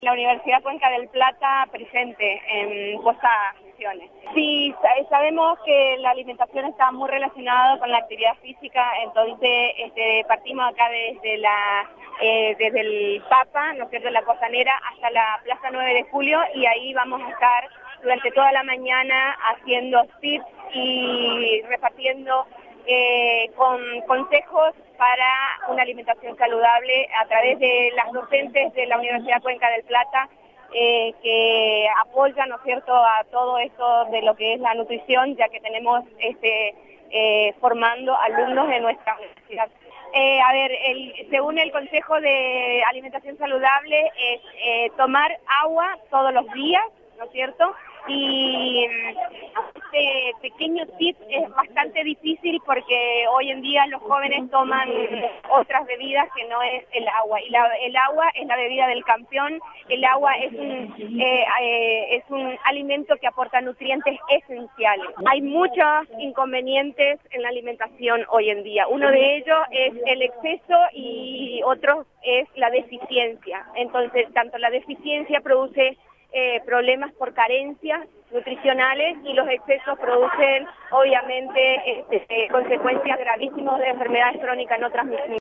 La Universidad Cuenca del Plata presente en posaciones. Sí, sabemos que la alimentación está muy relacionada con la actividad física, entonces partimos acá desde el Papa, ¿no es cierto?, la Costanera hasta la Plaza 9 de Julio, y ahí vamos a estar durante toda la mañana haciendo tips y repartiendo con consejos para una alimentación saludable a través de las docentes de la Universidad Cuenca del Plata, que apoyan, ¿no es cierto?, a todo esto de lo que es la nutrición, ya que tenemos formando alumnos de nuestra universidad. Según el Consejo de Alimentación Saludable, es tomar agua todos los días, ¿no es cierto?, y este pequeño tip es bastante difícil porque hoy en día los jóvenes toman otras bebidas que no es el agua, y el agua es la bebida del campeón. El agua es un alimento que aporta nutrientes esenciales. Hay muchos inconvenientes en la alimentación hoy en día. Uno de ellos es el exceso y otro es la deficiencia. Entonces, tanto la deficiencia produce problemas por carencias nutricionales, y los excesos producen obviamente consecuencias gravísimas de enfermedades crónicas no transmisibles.